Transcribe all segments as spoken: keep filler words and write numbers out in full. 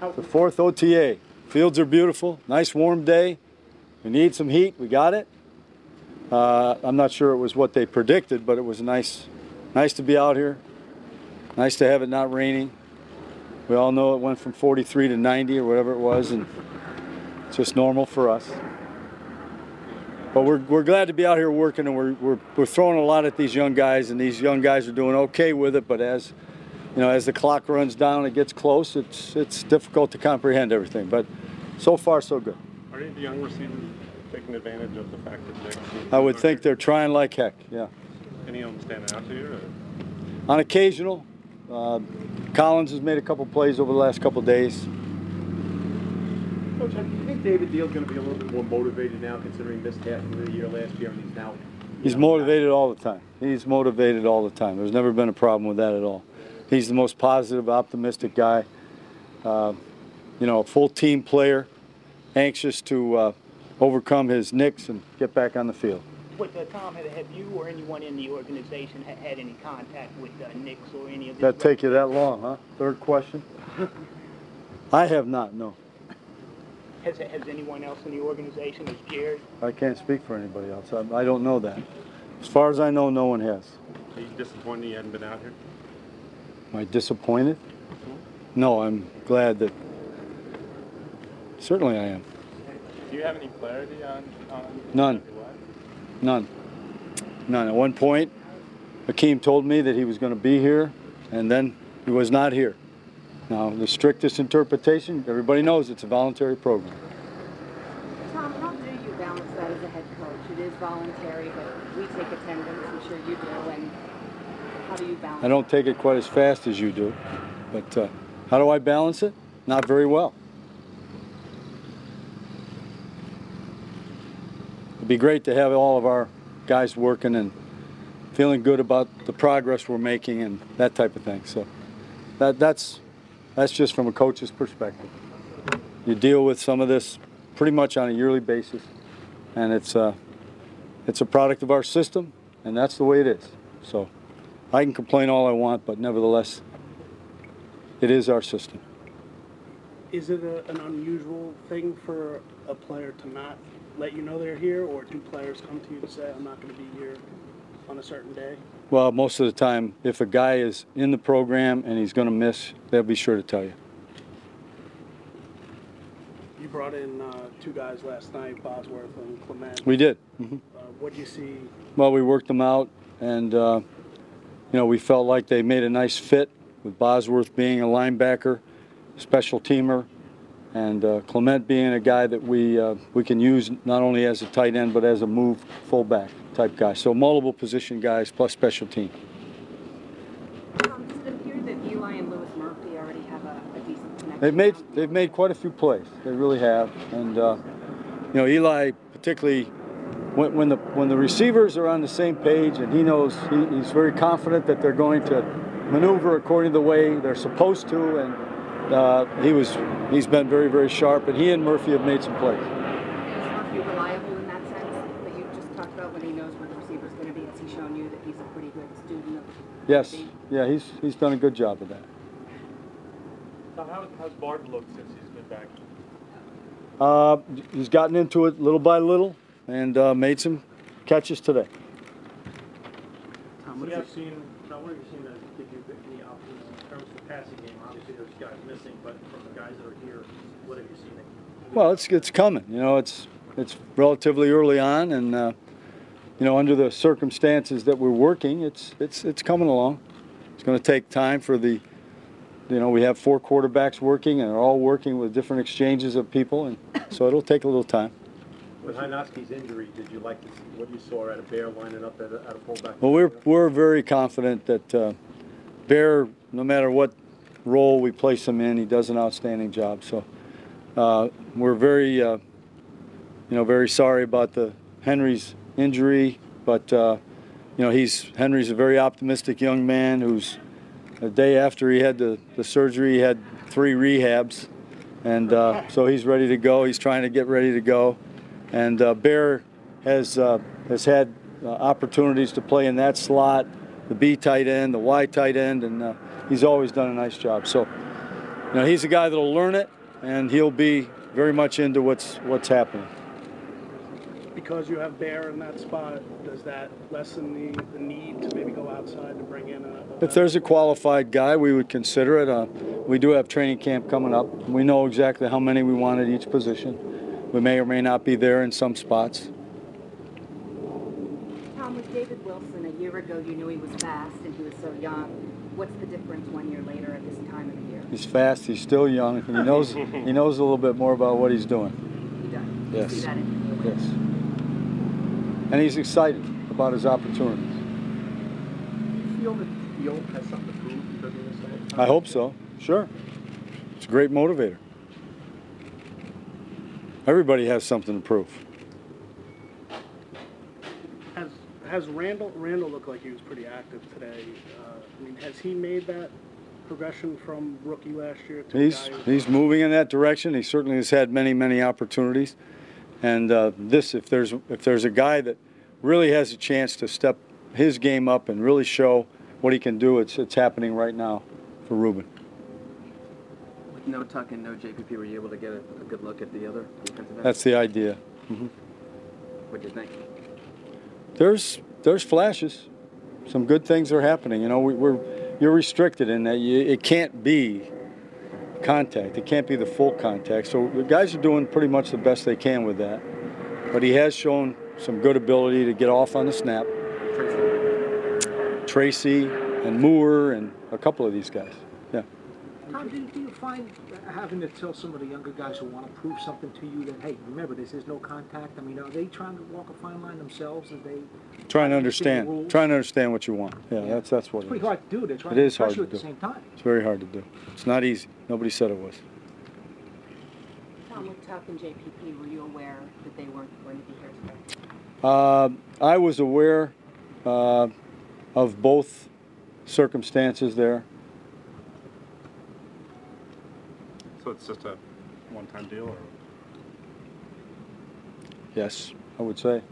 The fourth O T A. Fields are beautiful. Nice warm day. We need some heat. We got it. Uh, I'm not sure it was what they predicted, but it was nice, nice to be out here. Nice to have it not raining. We all know it went from forty-three to ninety or whatever it was, and it's just normal for us. But we're, we're glad to be out here working, and we're, we're, we're throwing a lot at these young guys, and these young guys are doing okay with it, but as you know, as the clock runs down, it gets close, it's, it's difficult to comprehend everything, but so far so good. Are any of the young receivers taking advantage of the fact that Nick? I would think they're trying like heck, yeah. Any of them standing out to you? Or? On occasional. Uh, Collins has made a couple plays over the last couple days. Coach, do you think David Deal's going to be a little bit more motivated now, considering this half of the year last year, and he's now? He's motivated all the time. He's motivated all the time. There's never been a problem with that at all. He's the most positive, optimistic guy. Uh, you know, a full team player, anxious to uh, overcome his nicks and get back on the field. What, uh, Tom, have, have you or anyone in the organization ha had any contact with uh, Nicks or any of this? That take you that long, huh? Third question. I have not, no. Has, has anyone else in the organization, has Jared? I can't speak for anybody else. I, I don't know that. As far as I know, no one has. Are you disappointed you hadn't been out here? Am I disappointed? No, I'm glad that, certainly I am. Do you have any clarity on? on None. None. None. At one point, Hakeem told me that he was going to be here, and then he was not here. Now, the strictest interpretation, everybody knows it's a voluntary program. Tom, how do you balance that as a head coach? It is voluntary, but we take attendance, I'm sure you do, and how do you balance I don't take it quite as fast as you do, but uh, how do I balance it? Not very well. It'd be great to have all of our guys working and feeling good about the progress we're making and that type of thing. So that, that's, that's just from a coach's perspective. You deal with some of this pretty much on a yearly basis, and it's, uh, it's a product of our system, and that's the way it is. So I can complain all I want, but nevertheless, it is our system. Is it a, an unusual thing for a player to not let you know they're here, or do players come to you and say, I'm not going to be here on a certain day? Well, most of the time, if a guy is in the program and he's going to miss, they'll be sure to tell you. You brought in uh, two guys last night, Bosworth and Clement. We did. Mm-hmm. uh, what do you see? Well, we worked them out, and uh, you know, we felt like they made a nice fit with Bosworth being a linebacker, special teamer, and uh, Clement being a guy that we uh, we can use not only as a tight end but as a move fullback type guy. So multiple position guys plus special team. Um, does it appear that Eli and Lewis Murphy already have a, a decent connection? They've made they've made quite a few plays. They really have, and uh, you know, Eli particularly when, when the when the receivers are on the same page and he knows he, he's very confident that they're going to maneuver according to the way they're supposed to, and uh, he was he's been very very sharp, and he and Murphy have made some plays. Is Murphy reliable in that sense that you just talked about, when he knows where the receiver's going to be? Has he shown you that he's a pretty good student of the Yes, game? yeah, he's he's done a good job of that. So how, how's Bard looked since he's been back? Uh, he's gotten into it little by little and uh, made some catches today. Tom, what have you seen? Tom, what have you seen that give you any optimism in terms of the passing game? Obviously, there's guys missing, but from the guys that are here, what have you seen? Well, it's it's coming. You know, it's it's relatively early on, and uh, you know, under the circumstances that we're working, it's it's it's coming along. It's going to take time for the, you know, we have four quarterbacks working, and they're all working with different exchanges of people, and so it'll take a little time. With Hynoski's injury, did you like to see what you saw out of Bear lining up at a, at a fullback? Well, we're we're very confident that uh, Bear, no matter what role we place him in, he does an outstanding job. So uh, we're very, uh, you know, very sorry about the Henry's injury, but uh, you know, he's Henry's a very optimistic young man who's the day after he had the, the surgery, he had three rehabs, and uh, so he's ready to go. He's trying to get ready to go. And uh, Bear has uh, has had uh, opportunities to play in that slot, the B tight end, the Y tight end, and uh, he's always done a nice job. So you know, he's a guy that'll learn it, and he'll be very much into what's what's happening. Because you have Bear in that spot, does that lessen the, the need to maybe go outside to bring in a... a If there's a qualified guy, we would consider it. Uh, we do have training camp coming up. We know exactly how many we want at each position. We may or may not be there in some spots. Tom, with David Wilson, a year ago you knew he was fast and he was so young. What's the difference one year later at this time of the year? He's fast, he's still young, and he knows he knows a little bit more about what he's doing. He does. Yes. You see that in the Yes. And he's excited about his opportunities. Do you feel that Field has something to prove because of this? I hope so. Sure. It's a great motivator. Everybody has something to prove. Has, has Randall, Randall looked like he was pretty active today. Uh, I mean, has he made that progression from rookie last year to He's a guy he's moving in that direction. He certainly has had many, many opportunities. And uh, this, if there's if there's a guy that really has a chance to step his game up and really show what he can do, it's it's happening right now for Ruben. With no tuck and no J P P, were you able to get a, a good look at the other defensive end? That's the idea. Mm-hmm. What do you think? There's there's flashes. Some good things are happening. You know, we, we're you're restricted in that you, it can't be contact. It can't be the full contact. So the guys are doing pretty much the best they can with that. But he has shown some good ability to get off on the snap. Tracy. Tracy and Moore and a couple of these guys. Yeah. Tom, do, do you find having to tell some of the younger guys who want to prove something to you that, hey, remember, this is no contact? I mean, are they trying to walk a fine line themselves as they... Trying to understand. Trying to understand what you want. Yeah, yeah. that's that's what it's pretty it is. hard to do. They're trying It to is hard press you to at the do. same time. It's very hard to do. It's not easy. Nobody said it was. Tom, with Tuck and J P P, were you aware that they weren't going to be here today? Uh, I was aware uh, of both circumstances there. So it's just a one-time deal, or? Yes, I would say.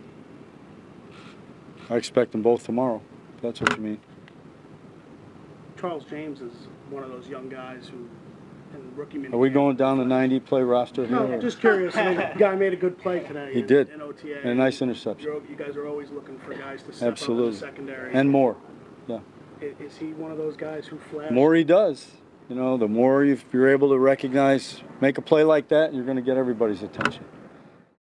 I expect them both tomorrow, if that's what you mean. Charles James is one of those young guys who, in rookie minicamp. Are we going down the ninety play roster here? No, or- just curious. I mean, the guy made a good play today. He in, did. in O T A. And a nice interception. You're, you guys are always looking for guys to step Absolutely. up in the secondary. And more. Yeah. Is, is he one of those guys who flashed? More he does. You know, the more you've, you're able to recognize, make a play like that, you're going to get everybody's attention.